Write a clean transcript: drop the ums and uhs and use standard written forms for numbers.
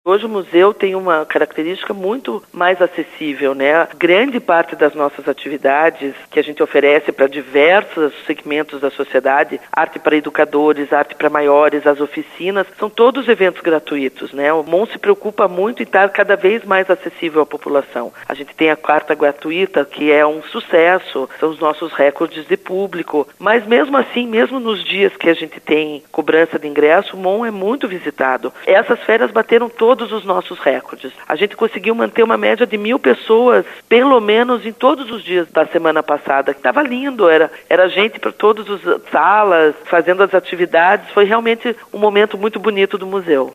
Hoje o museu tem uma característica muito mais acessível, né? Grande parte das nossas atividades que a gente oferece para diversos segmentos da sociedade, arte para educadores, arte para maiores, as oficinas, são todos eventos gratuitos, né? O MON se preocupa muito em estar cada vez mais acessível à população. A gente tem a carta gratuita, que é um sucesso, são os nossos recordes de público, mas mesmo assim, mesmo nos dias que a gente tem cobrança de ingresso, o MON é muito visitado. Essas férias bateram todos os nossos recordes. A gente conseguiu manter uma média de 1.000 pessoas, pelo menos em todos os dias da semana passada. Estava lindo, era gente para todas as salas, fazendo as atividades. Foi realmente um momento muito bonito do museu.